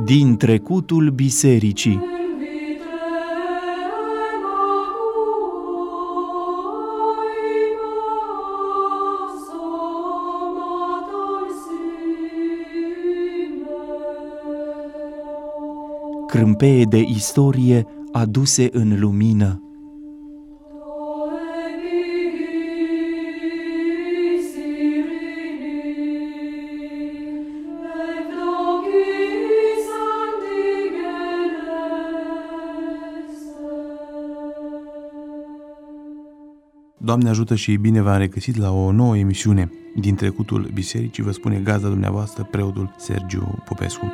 Din trecutul bisericii. Crâmpeie de istorie aduse în lumină. Doamne ajută și bine v-am regăsit la o nouă emisiune din trecutul bisericii, vă spune gazda dumneavoastră, preotul Sergiu Popescu.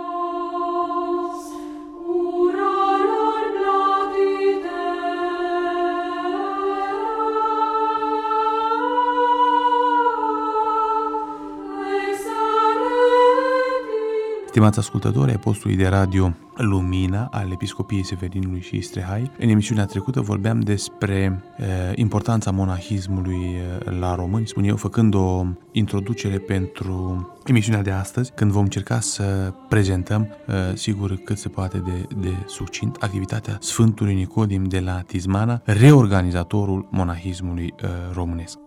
Stimați ascultători ai postului de radio Lumina al Episcopiei Severinului și Strehai, în emisiunea trecută vorbeam despre importanța monahismului la români, spun eu, făcând o introducere pentru emisiunea de astăzi, când vom încerca să prezentăm, sigur cât se poate de succint, activitatea Sfântului Nicodim de la Tismana, reorganizatorul monahismului românesc.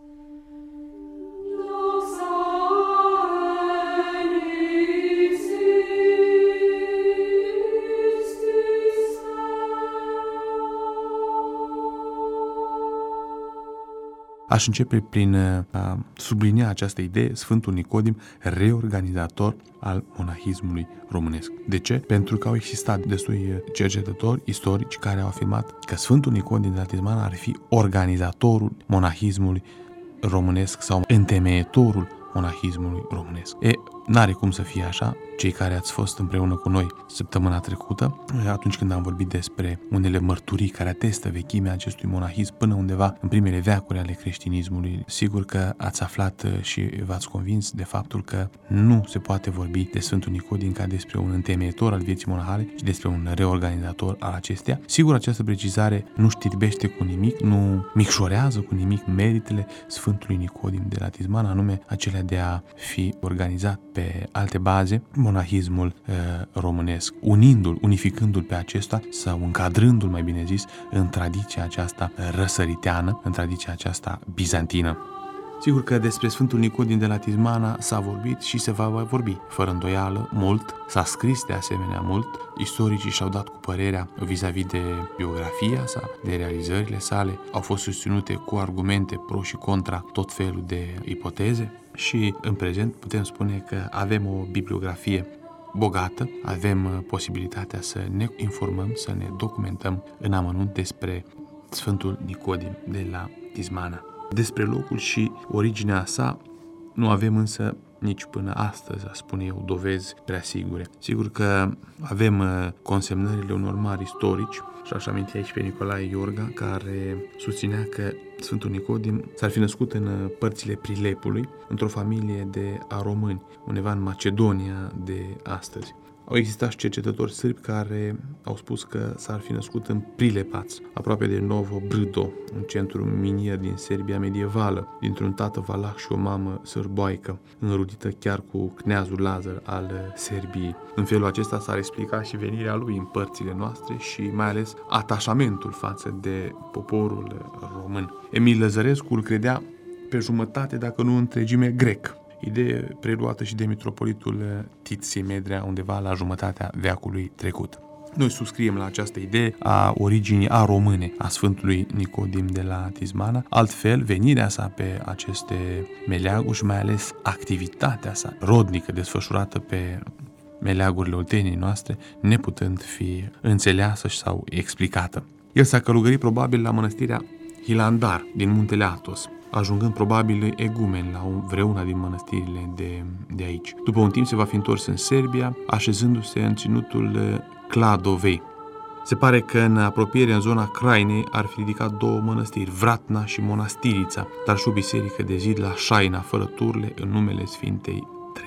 Aș începe prin a sublinia această idee, Sfântul Nicodim, reorganizator al monahismului românesc. De ce? Pentru că au existat destui cercetători istorici care au afirmat că Sfântul Nicodim de la Tismana ar fi organizatorul monahismului românesc sau întemeietorul monahismului românesc. N-are cum să fie așa. Cei care ați fost împreună cu noi săptămâna trecută, atunci când am vorbit despre unele mărturii care atestă vechimea acestui monahism până undeva în primele veacuri ale creștinismului, sigur că ați aflat și v-ați convins de faptul că nu se poate vorbi de Sfântul Nicodim ca despre un întemeietor al vieții monahale, ci despre un reorganizator al acesteia. Sigur, această precizare nu știrbește cu nimic, nu micșorează cu nimic meritele Sfântului Nicodim de la Tismana, anume acelea de a fi organizat pe alte baze monahismul românesc, unificându-l pe acesta sau încadrându-l, mai bine zis, în tradiția aceasta răsăriteană, în tradiția aceasta bizantină. Sigur că despre Sfântul Nicodim de la Tismana s-a vorbit și se va vorbi, fără îndoială, mult, s-a scris de asemenea mult, istoricii și-au dat cu părerea vis-a-vis de biografia sa, de realizările sale, au fost susținute cu argumente pro și contra tot felul de ipoteze și în prezent putem spune că avem o bibliografie bogată, avem posibilitatea să ne informăm, să ne documentăm în amănunt despre Sfântul Nicodim de la Tismana. Despre locul și originea sa nu avem însă nici până astăzi, a spune eu, dovezi prea sigure. Sigur că avem consemnările unor mari istorici și aș aminti aici pe Nicolae Iorga, care susținea că Sfântul Nicodim s-ar fi născut în părțile Prilepului, într-o familie de aromâni, undeva în Macedonia de astăzi. Au existat și cercetători sârbi care au spus că s-ar fi născut în Prilepac, aproape de Novo Brdo, un centru minier din Serbia medievală, dintr-un tată valah și o mamă sârboaică, înrudită chiar cu Cneazul Lazar al Serbiei. În felul acesta s-ar explica și venirea lui în părțile noastre și mai ales atașamentul față de poporul român. Emil Lăzărescu îl credea pe jumătate, dacă nu întregime, grec. Idee preluată și de mitropolitul Tit Simedrea undeva la jumătatea veacului trecut. Noi subscriem la această idee a originii române a Sfântului Nicodim de la Tismana, altfel venirea sa pe aceste meleaguri și mai ales activitatea sa rodnică desfășurată pe meleagurile olteniei noastre, neputând fi înțeleasă sau explicată. El s-a călugărit probabil la mănăstirea Hilandar din muntele Athos, ajungând probabil egumen la vreuna din mănăstirile de aici. După un timp se va fi întors în Serbia, așezându-se în ținutul Kladovei. Se pare că în apropiere, în zona Crainei, ar fi ridicat două mănăstiri, Vratna și Monastirița, dar și o biserică de zid la Șaina, fără turle, în numele Sfintei Treimi.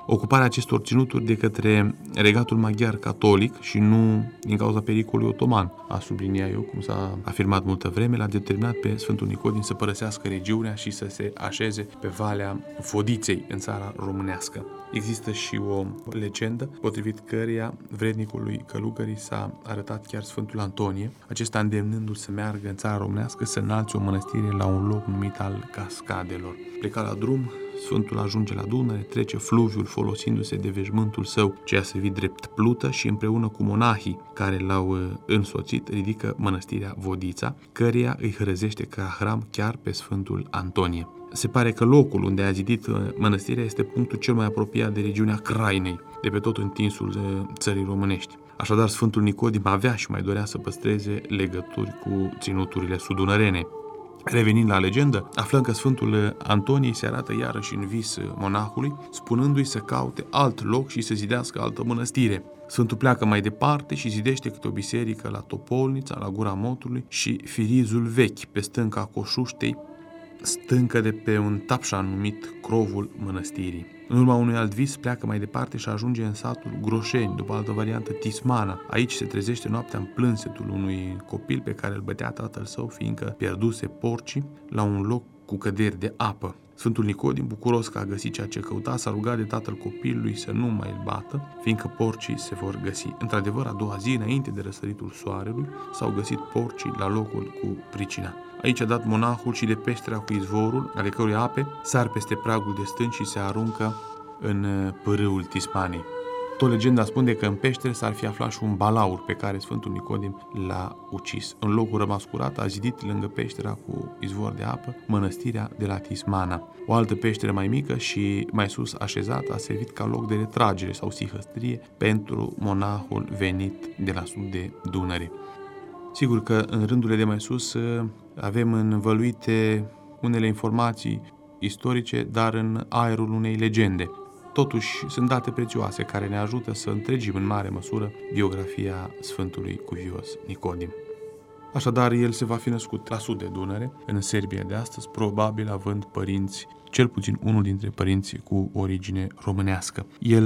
Ocuparea acestor ținuturi de către regatul maghiar catolic și nu din cauza pericolului otoman, a sublinia eu, cum s-a afirmat multă vreme, l-a determinat pe Sfântul Nicodim să părăsească regiunea și să se așeze pe Valea Vodiței, în țara românească. Există și o legendă potrivit căreia vrednicului călugării s-a arătat chiar Sfântul Antonie, acesta îndemnându-l să meargă în țara românească să înalțe o mănăstire la un loc numit al Cascadelor. Plecat la drum, Sfântul ajunge la Dunăre, trece fluviul folosindu-se de veșmântul său ce a servit drept plută și împreună cu monahii care l-au însoțit ridică mănăstirea Vodița, căreia îi hrăzește ca hram chiar pe Sfântul Antonie. Se pare că locul unde a zidit mănăstirea este punctul cel mai apropiat de regiunea Crainei, de pe tot întinsul țării românești. Așadar, Sfântul Nicodim avea și mai dorea să păstreze legături cu ținuturile sudunărene. Revenind la legendă, aflăm că Sfântul Antonie se arată iarăși în vis monahului, spunându-i să caute alt loc și să zidească altă mănăstire. Sfântul pleacă mai departe și zidește câte o biserică la Topolnița, la Gura Motului și Firizul Vechi, pe stânca Coșuștei, stâncă de pe un tapșan numit Crovul Mănăstirii. În urma unui alt vis pleacă mai departe și ajunge în satul Groșeni, după altă variantă Tismana. Aici se trezește noaptea în plânsetul unui copil pe care îl bătea tatăl său, fiindcă pierduse porcii la un loc cu căderi de apă. Sfântul Nicodim, bucuros că a găsit ceea ce căuta, s-a rugat de tatăl copilului să nu mai îl bată, fiindcă porcii se vor găsi. Într-adevăr, a doua zi, înainte de răsăritul soarelui, s-au găsit porcii la locul cu pricina. Aici a dat monahul și de peștera cu izvorul, ale cărui ape sar peste pragul de stânci și se aruncă în pârâul Tismanei. Tot legenda spune că în peșteră s-ar fi aflat și un balaur pe care Sfântul Nicodim l-a ucis. În locul rămas curat a zidit lângă peștera cu izvor de apă mănăstirea de la Tismana. O altă peșteră mai mică și mai sus așezată a servit ca loc de retragere sau sihăstrie pentru monahul venit de la sud de Dunăre. Sigur că în rândurile de mai sus avem învăluite unele informații istorice, dar în aerul unei legende. Totuși, sunt date prețioase care ne ajută să întregim în mare măsură biografia Sfântului Cuvios Nicodim. Așadar, el se va fi născut la sud de Dunăre, în Serbia de astăzi, probabil având părinți, cel puțin unul dintre părinții cu origine românească. El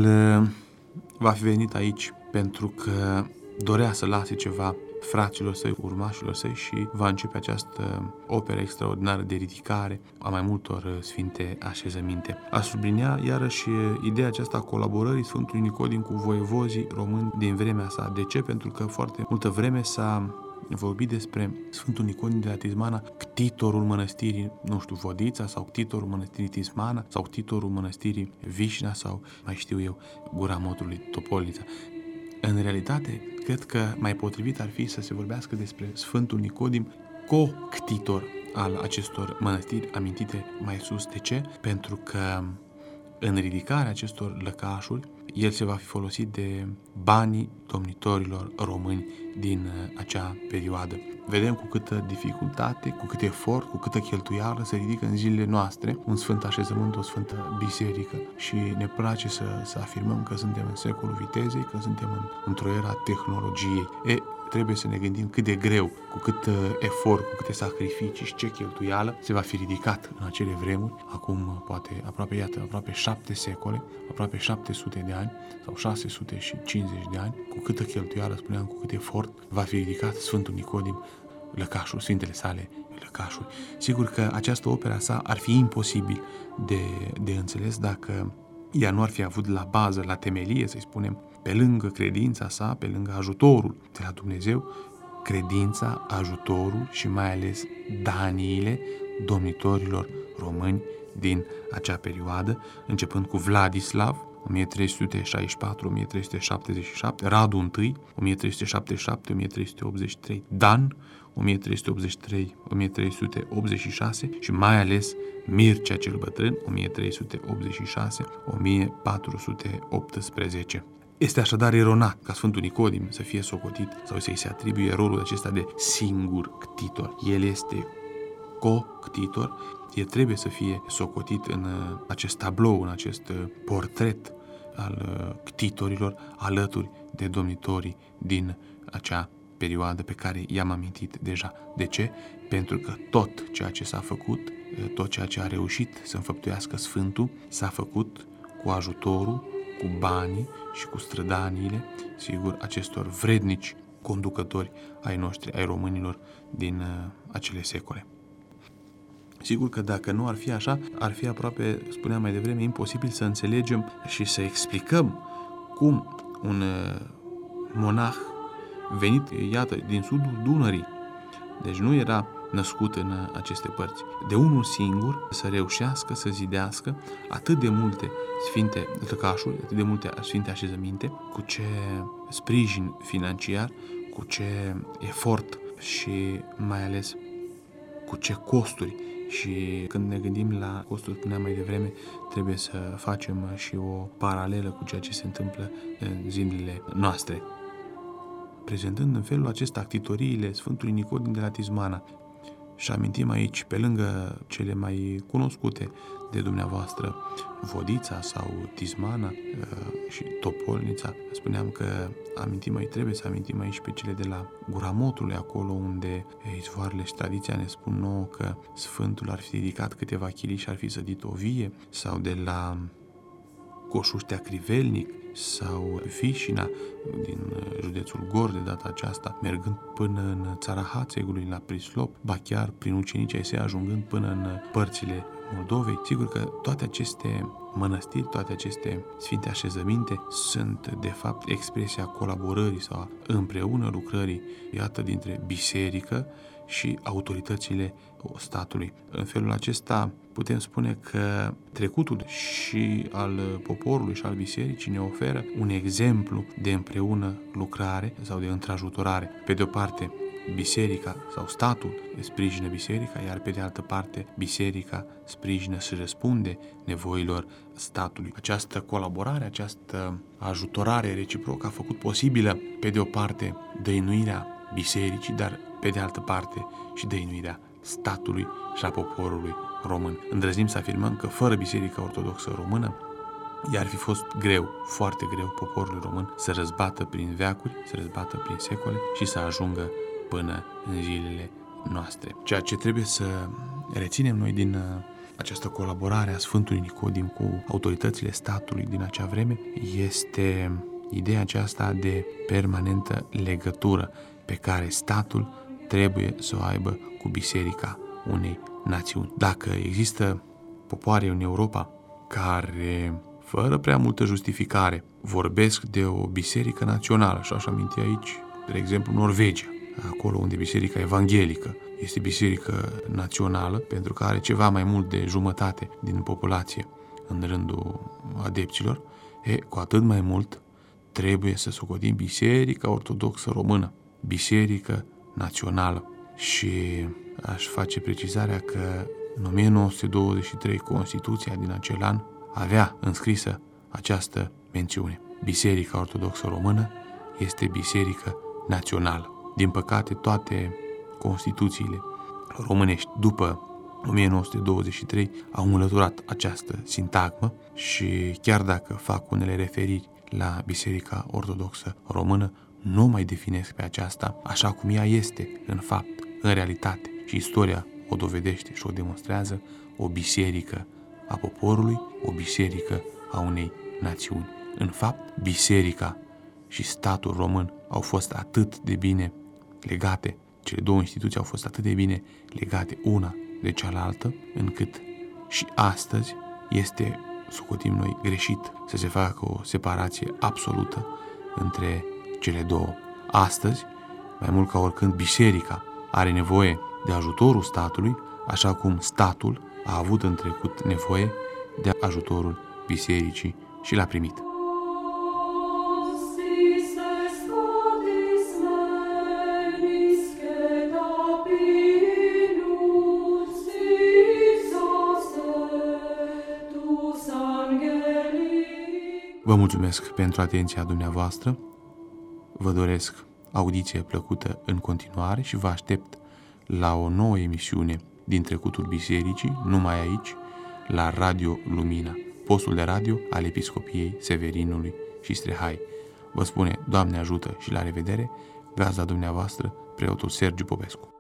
va fi venit aici pentru că dorea să lase ceva fraților săi, urmașilor săi și va începe această operă extraordinară de ridicare a mai multor sfinte așezăminte. A sublinea iarăși ideea aceasta a colaborării Sfântului Nicodim cu voievozii români din vremea sa. De ce? Pentru că foarte multă vreme s-a vorbit despre Sfântul Nicodim de la Tismana, ctitorul mănăstirii, Vodița, sau ctitorul mănăstirii Tismana, sau ctitorul mănăstirii Vișna, sau mai știu eu, Gura Motului, Topolnița. În realitate, cred că mai potrivit ar fi să se vorbească despre Sfântul Nicodim, co-ctitor al acestor mănăstiri amintite mai sus. De ce? Pentru că în ridicarea acestor lăcașuri, el se va fi folosit de banii domnitorilor români din acea perioadă. Vedem cu câtă dificultate, cu cât efort, cu câtă cheltuială se ridică în zilele noastre un sfânt așezământ, o sfântă biserică și ne place să afirmăm că suntem în secolul vitezei, că suntem într-o era tehnologiei. Trebuie să ne gândim cât de greu, cu cât efort, cu câte sacrificii și ce cheltuială se va fi ridicat în acele vremuri, acum poate aproape 7 secole, aproape 700 de ani sau 650 de ani, cu câtă cheltuială, spuneam, cu cât efort va fi ridicat Sfântul Nicodim lăcașul, sfintele sale lăcașuri. Sigur că această opera sa ar fi imposibil de înțeles dacă ea nu ar fi avut la bază, la temelie, să-i spunem, pe lângă credința sa, pe lângă ajutorul de la Dumnezeu, credința, ajutorul și mai ales daniile domnitorilor români din acea perioadă, începând cu Vladislav, 1364-1377, Radu I, 1377-1383, Dan, 1383-1386 și mai ales Mircea cel Bătrân, 1386-1418. Este așadar eronat ca Sfântul Nicodim să fie socotit sau să-i se atribuie rolul acesta de singur ctitor. El este co-ctitor, el trebuie să fie socotit în acest tablou, în acest portret al ctitorilor alături de domnitorii din acea perioadă pe care i-am amintit deja. De ce? Pentru că tot ceea ce s-a făcut, tot ceea ce a reușit să înfăptuiască Sfântul, s-a făcut cu ajutorul, cu banii și cu strădaniile, sigur, acestor vrednici conducători ai noștri, ai românilor din acele secole. Sigur că dacă nu ar fi așa, ar fi aproape, spuneam mai devreme, imposibil să înțelegem și să explicăm cum un monah venit, iată, din sudul Dunării, deci nu era născut în aceste părți, de unul singur să reușească să zidească atât de multe sfinte lăcașuri, atât de multe sfinte așezăminte, cu ce sprijin financiar, cu ce efort și mai ales cu ce costuri. Și când ne gândim la costuri, spuneam mai devreme, trebuie să facem și o paralelă cu ceea ce se întâmplă în zilele noastre. Prezentând în felul acesta actitoriile Sfântului Nicodim de la Tismana, și amintim aici, pe lângă cele mai cunoscute de dumneavoastră, Vodița sau Tismana și Topolnița, spuneam că trebuie să amintim aici pe cele de la Gura Motului, acolo unde izvoarele și tradiția ne spun nouă că Sfântul ar fi ridicat câteva chilii și ar fi sădit o vie, sau de la Coșuștea Crivelnic sau Fișina din județul Gorj de data aceasta, mergând până în țara Hațegului, la Prislop, ba chiar prin ucenici ai săi ajungând până în părțile Moldovei. Sigur că toate aceste mănăstiri, toate aceste sfinte așezăminte sunt de fapt expresia colaborării sau împreună lucrării, iată, dintre biserică și autoritățile statului. În felul acesta putem spune că trecutul și al poporului și al bisericii ne oferă un exemplu de împreună lucrare sau de întrajutorare. Pe de o parte, biserica sau statul sprijină biserica, iar pe de altă parte, biserica sprijină și răspunde nevoilor statului. Această colaborare, această ajutorare reciprocă a făcut posibilă, pe de o parte, dăinuirea bisericii, dar pe de altă parte și dăinuirea statului și a poporului român. Îndrăznim să afirmăm că fără Biserica Ortodoxă Română i-ar fi fost greu, foarte greu, poporul român să răzbată prin veacuri, să răzbată prin secole și să ajungă până în zilele noastre. Ceea ce trebuie să reținem noi din această colaborare a Sfântului Nicodim cu autoritățile statului din acea vreme este ideea aceasta de permanentă legătură pe care statul trebuie să o aibă cu biserica unei națiuni. Dacă există popoare în Europa care, fără prea multă justificare, vorbesc de o biserică națională, și aș aminti aici, de exemplu, Norvegia, acolo unde biserica evanghelică este biserică națională, pentru că are ceva mai mult de jumătate din populație în rândul adepților, cu atât mai mult trebuie să socotim Biserica Ortodoxă Română, biserică națională. Și aș face precizarea că în 1923 Constituția din acel an avea înscrisă această mențiune. Biserica Ortodoxă Română este biserică națională. Din păcate, toate Constituțiile românești după 1923 au înlăturat această sintagmă și chiar dacă fac unele referiri la Biserica Ortodoxă Română, nu mai definesc pe aceasta așa cum ea este în fapt, în realitate, și istoria o dovedește și o demonstrează, o biserică a poporului, o biserică a unei națiuni. În fapt, biserica și statul român au fost atât de bine legate, cele două instituții au fost atât de bine legate una de cealaltă, încât și astăzi este, socotim noi, greșit să se facă o separație absolută între cele două. Astăzi, mai mult ca oricând, biserica are nevoie de ajutorul statului, așa cum statul a avut în trecut nevoie de ajutorul bisericii și l-a primit. Vă mulțumesc pentru atenția dumneavoastră, vă doresc audiție plăcută în continuare și vă aștept la o nouă emisiune din trecutul bisericii, numai aici, la Radio Lumina, postul de radio al Episcopiei Severinului și Strehai. Vă spune Doamne ajută și la revedere, gazda dumneavoastră, preotul Sergiu Popescu.